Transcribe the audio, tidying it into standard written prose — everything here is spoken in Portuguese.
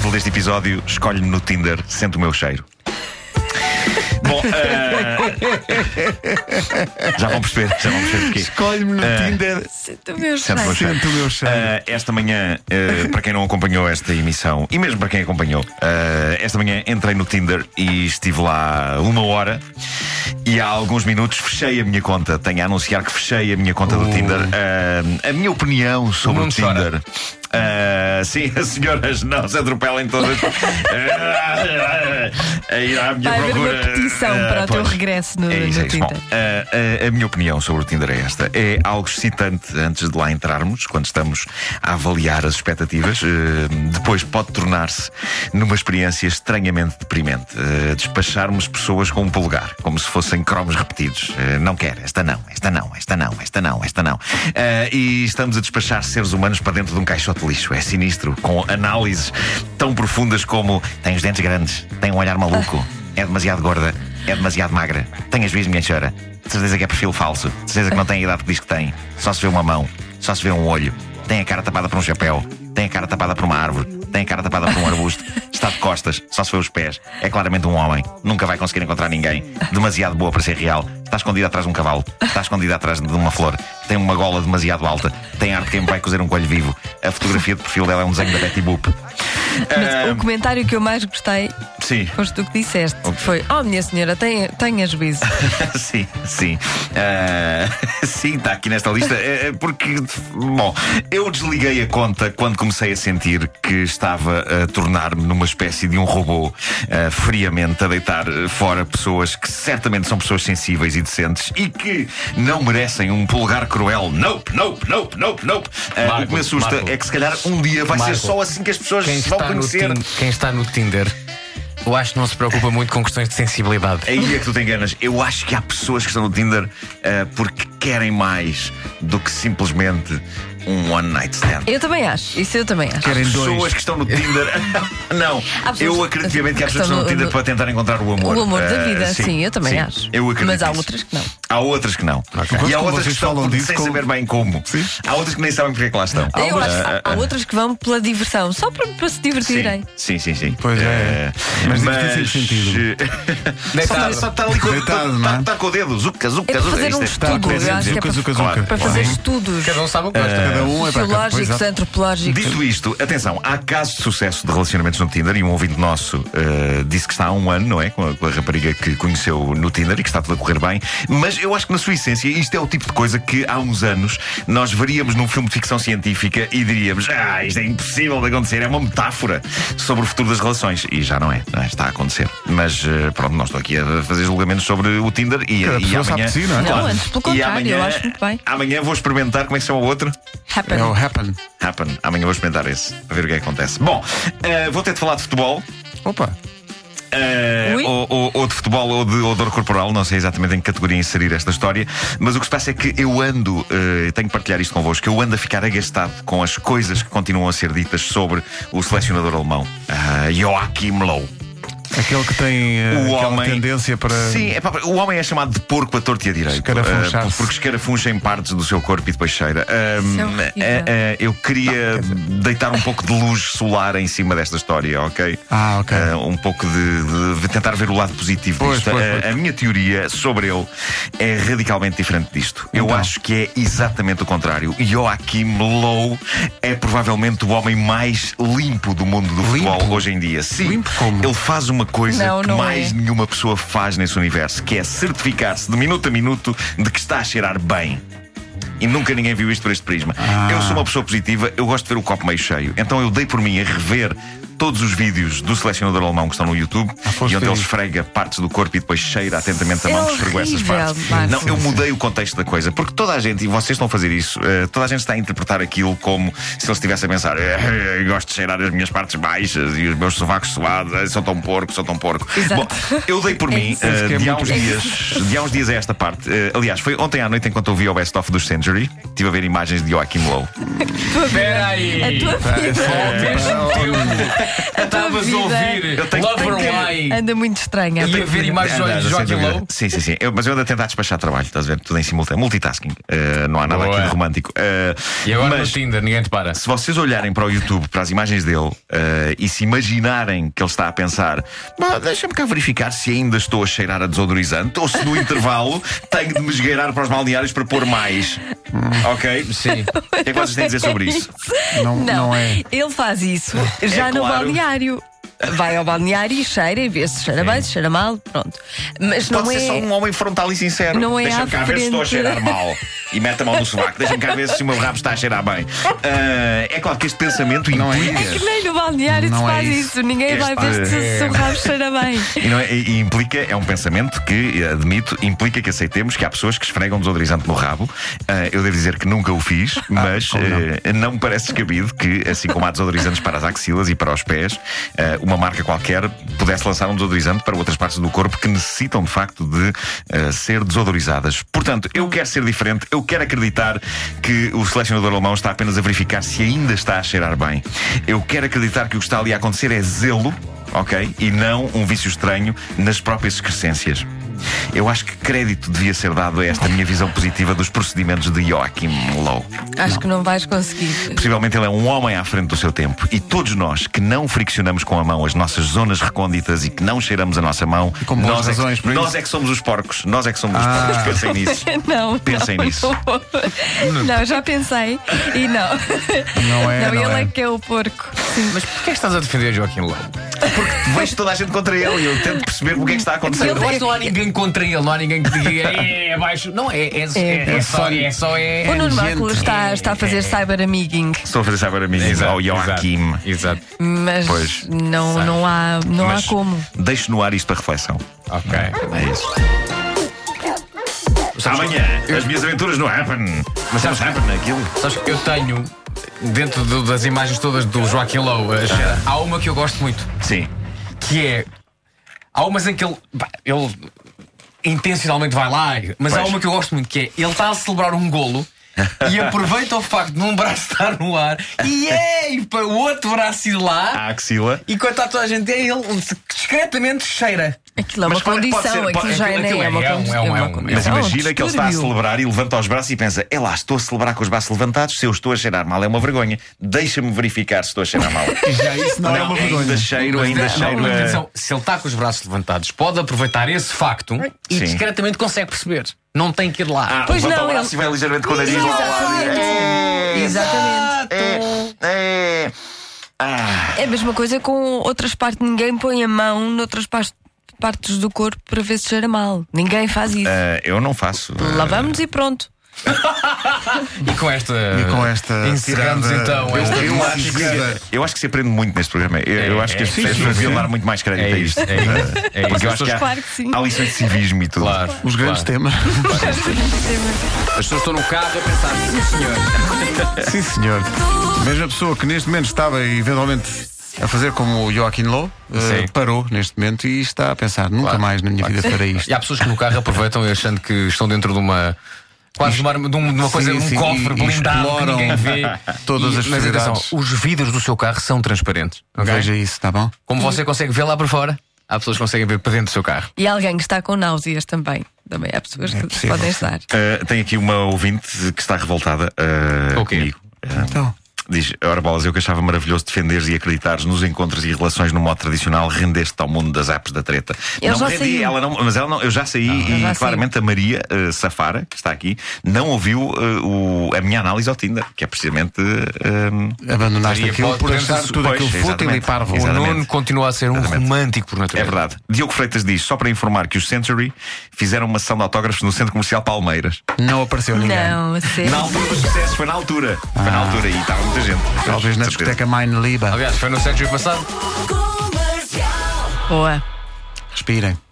Título deste episódio: Escolhe-me no Tinder, sente o meu cheiro. Bom, já vão perceber porquê. Escolhe-me no Tinder. Sente o meu Sente o meu cheiro. Sente o meu cheiro. Esta manhã, para quem não acompanhou esta emissão, e mesmo para quem acompanhou, esta manhã entrei no Tinder e estive lá 1 hora. E há alguns minutos fechei a minha conta. Tenho a anunciar que fechei a minha conta do Tinder. A minha opinião sobre o Tinder. Sim, as senhoras não se atropelem todas a ir à minha Vai haver procura. uma petição para o teu Pois. regresso no, É isso, no é isso. Bom, Tinder. a minha opinião sobre o Tinder é esta. É algo excitante antes de lá entrarmos, quando estamos a avaliar as expectativas. Depois pode tornar-se numa experiência estranhamente deprimente. Despacharmos pessoas com um polegar, como se fossem cromos repetidos. Não quero, esta não, esta não, esta não, esta não, esta não. E estamos a despachar seres humanos para dentro de um caixote de lixo. É sinistro, com análises tão profundas como: tem os dentes grandes, tem um olhar maluco, é demasiado gorda, é demasiado magra, tem as vezes minha chora, de certeza que é perfil falso, de certeza que não tem a idade que diz que tem, só se vê uma mão, só se vê um olho, tem a cara tapada por um chapéu, tem a cara tapada por uma árvore, tem a cara tapada por um arbusto, está de costas, só se vê os pés, é claramente um homem, nunca vai conseguir encontrar ninguém, demasiado boa para ser real, está escondida atrás de um cavalo, está escondida atrás de uma flor, tem uma gola demasiado alta, tem ar de quem vai cozer um coelho vivo, a fotografia de perfil dela é um desenho da Betty Boop. Mas o comentário que eu mais gostei Sim. foste tu que disseste. Foi: oh, minha senhora, tenha juízo. Sim. Sim, está aqui nesta lista. Porque, bom, eu desliguei a conta quando comecei a sentir que estava a tornar-me numa espécie de um robô, friamente a deitar fora pessoas que certamente são pessoas sensíveis e decentes e que não merecem um polegar cruel. Nope. O que me assusta é que se calhar um dia vai ser só assim que as pessoas vão conhecer. Quem está no Tinder, eu acho que não se preocupa muito com questões de sensibilidade. Aí é que tu te enganas. Eu acho que há pessoas que estão no Tinder porque querem mais do que simplesmente um one night stand. Eu também acho. Isso eu também acho. Querem Pessoas dois. que estão no Tinder. Não, Há pessoas eu acredito piamente que há pessoas que estão no Tinder para tentar encontrar o amor. O amor da vida, sim, eu também acho. Eu acredito Mas há nisso. outras que não. Há outras que não. E há Como outras que vocês estão falam disso, sem como- saber bem como. Sim. Há outras que nem sabem porque é que lá estão. Eu acho que há outras que vão pela diversão, só para se divertirem. Sim. Pois é. Mas divertir sem sentido. Só está ali com Deitado, não é? está com o dedo. Zuca. É para fazer um Isto estudo. quer dizer, Eu acho que é Zuca. para fazer Sim. estudos Cada um sabe o que gosta. Cada um é para cá. sociológicos, Pois é. antropológicos. Dito isto, atenção, há casos de sucesso de relacionamentos no Tinder e um ouvinte nosso disse que está há 1 ano, não é? Com a rapariga que conheceu no Tinder e que está tudo a correr bem. Mas eu acho que na sua essência isto é o tipo de coisa que há uns anos nós veríamos num filme de ficção científica e diríamos: isto é impossível de acontecer, é uma metáfora sobre o futuro das relações. E já não é, está a acontecer. Mas pronto, não estou aqui a fazer julgamentos sobre o Tinder e pessoa sabe amanhã. de si, não é? Não, antes pelo contrário, eu acho muito bem. Amanhã vou experimentar, como é que se chama o outro? Happen. É o Happen. Happen. Amanhã vou experimentar esse, para ver o que é que acontece. Bom, vou ter de falar de futebol. Opa. Ui. Ou de futebol ou de odor corporal, não sei exatamente em que categoria inserir esta história, mas o que se passa é que eu ando, tenho que partilhar isto convosco, eu ando a ficar agastado com as coisas que continuam a ser ditas sobre o selecionador alemão, Joachim Löw. Aquele que tem O aquela homem- tendência para. Sim, o homem é chamado de porco a torto e a direito. Escarafunchar-se. Porque escarafuncha em partes do seu corpo e depois cheira. Isso é horrível. Eu queria deitar um pouco de luz solar em cima desta história, ok? Ok. Um pouco de tentar ver o lado positivo Pois, disto. pois. A minha teoria sobre ele é radicalmente diferente disto. Eu Então. acho que é exatamente o contrário. Joachim Löw é provavelmente o homem mais limpo do mundo do futebol hoje em dia. Sim, Limpo como? ele faz uma coisa Não, que não mais é. nenhuma pessoa faz nesse universo, que é certificar-se de minuto a minuto de que está a cheirar bem. E nunca ninguém viu isto por este prisma. Eu sou uma pessoa positiva, eu gosto de ver o copo meio cheio. Então eu dei por mim a rever todos os vídeos do selecionador alemão que estão no YouTube foste e onde ele ver. esfrega partes do corpo e depois cheira atentamente a É mão que esfregou essas horrível, partes. Marcos. Não, eu mudei o contexto da coisa, porque toda a gente, e vocês estão a fazer isso, toda a gente está a interpretar aquilo como se ele estivesse a pensar: gosto de cheirar as minhas partes baixas e os meus sovacos suados, sou tão porco. Exato. Bom, eu dei por mim isso que é de há muito uns dias a esta parte. Aliás, foi ontem à noite enquanto eu vi o Best of dos 100 Century. Estive a ver imagens de Joaquim Low. Espera aí. A tua vida. Estavas a ouvir Lover Why Anda muito estranha. e a ver imagens de Joaquim Low. Sim. Mas eu ando a tentar despachar trabalho, estás a ver? Tudo em simultâneo. Multitasking. Não há nada aqui de romântico. E agora Mas no Tinder, ninguém te para. se vocês olharem para o YouTube, para as imagens dele, e se imaginarem que ele está a pensar, deixa-me cá verificar se ainda estou a cheirar a desodorizante ou se no intervalo tenho de me esgueirar para os balneários para pôr mais. Ok? Sim. O que é que vocês têm a dizer sobre isso? Não é. Ele faz isso já no claro. balneário. Vai ao balneário e cheira e vê se cheira bem, se cheira mal, pronto. Mas não Pode é. ser só um homem frontal e sincero. Não é Deixa-me à cá ver se estou a frente. cheirar mal. E mete a mão no sovaco. Deixa-me cá ver se o meu rabo está a cheirar bem. É claro que este pensamento implica. É que nem no balneário se Não é faz isso. isso. Ninguém vai ver se o rabo cheira bem. E implica, é um pensamento que, admito, implica que aceitemos que há pessoas que esfregam desodorizante no rabo. Eu devo dizer que nunca o fiz, mas não me parece descabido que, assim como há desodorizantes para as axilas e para os pés, uma marca qualquer pudesse lançar um desodorizante para outras partes do corpo que necessitam de facto de ser desodorizadas. Portanto, eu quero ser diferente, eu quero acreditar que o selecionador alemão está apenas a verificar se ainda está a cheirar bem. Eu quero acreditar que o que está ali a acontecer é zelo, ok? E não um vício estranho nas próprias excrescências. Eu acho que crédito devia ser dado a esta minha visão positiva dos procedimentos de Joaquim Low. Acho que não vais conseguir. Possivelmente ele é um homem à frente do seu tempo. E todos nós que não friccionamos com a mão as nossas zonas recônditas e que não cheiramos a nossa mão, com boas razões por isso. nós é que somos os porcos. Nós é que somos os porcos. Pensem nisso. Não. Pensem nisso. Não, já pensei. E não. Não é. Não, ele é que é o porco. Mas porquê estás a defender Joaquim Low? Vejo toda a gente contra ele e eu tento perceber o que é que está a acontecer. Eu acho que não há ninguém contra ele, não há ninguém que diga abaixo. Não, é só. O Nuno Marco está a fazer cyber-amiguing, Estou a fazer saber a mim ao Joaquim. Exato. mas Pois. não há Mas como. deixo no ar isto para reflexão. Ok. É isso. Amanhã, as minhas aventuras no Happen. Mas sabes Happen aquilo? Sabes que eu tenho, dentro das imagens todas do Joaquim Low, há uma que eu gosto muito, Sim. que é. Há umas em que ele intencionalmente vai lá, mas há Pois. uma que eu gosto muito, que é ele está a celebrar um golo e aproveita o facto de um braço estar no ar e para o outro braço ir lá, A axila. enquanto está toda a gente, ele discretamente cheira. Aquilo é uma Mas pode condição, ser- aquilo já aquilo nem é uma é condição. um- Mas imagina que ele está a distúrbio. celebrar e levanta os braços e pensa: é lá, estou a celebrar com os braços levantados. Se eu estou a cheirar mal, é uma vergonha. Deixa-me verificar se estou a cheirar mal. Já isso não é uma vergonha. Ainda cheiro, ainda cheiro. Não, atenção, se ele está com os braços levantados, pode aproveitar esse facto e Sim. discretamente consegue perceber. Não tem que ir lá. Pois levanta não, o braço ele- e vai ligeiramente com o nariz lá ao lado. Exatamente. É a mesma coisa com outras partes. Ninguém põe a mão noutras partes do corpo para ver se cheira mal. Ninguém faz isso. Eu não faço. Lavamos e pronto. E com esta encerramos tirada, então esta Eu acho que se aprende muito neste programa. Eu acho que as pessoas deviam dar muito mais crédito a isto. Porque eu acho que Claro que sim. há lições de civismo e tudo. Claro, Os grandes temas. As pessoas estão no carro a pensar, sim senhor. Sim, senhor. Mesma pessoa que neste momento estava eventualmente a fazer como o Joaquim Low, Sim. parou neste momento e está a pensar: nunca mais na minha vida farei isto. E há pessoas que no carro aproveitam achando que estão dentro de uma. Quase de uma coisa, Sim, um sim, cofre e blindado que exploram ninguém vê. todas as Mas atenção, possibilidades. os vidros do seu carro são transparentes. Ok? Veja isso, está bom? Como você consegue ver lá para fora, há pessoas que conseguem ver para dentro do seu carro. E alguém que está com náuseas também. Também há pessoas que possível, podem sim. estar. Tem aqui uma ouvinte que está revoltada O quê? comigo. Então. Diz: ora bolas, eu que achava maravilhoso defenderes e acreditares nos encontros e relações no modo tradicional, rendeste ao mundo das apps da treta. Eu não já rendi, saí. ela não, mas ela não, eu já saí e já claramente a Maria Safara, que está aqui, não ouviu a minha análise ao Tinder, que é precisamente. Abandonaste Maria, aquilo por podemos- achar tudo pois, aquilo fútil e exatamente. parvo. O Exatamente. Nuno continua a ser um romântico por É natureza. verdade. Diogo Freitas diz: só para informar que os Century fizeram uma sessão de autógrafos no Centro Comercial Palmeiras. Não apareceu ninguém. Não, a sério. Na altura dos sucessos, foi na altura. Foi na altura e estava muita gente. Talvez na Com certeza. discoteca Mine Liba. Aliás, foi no século passado. Boa. Respirem.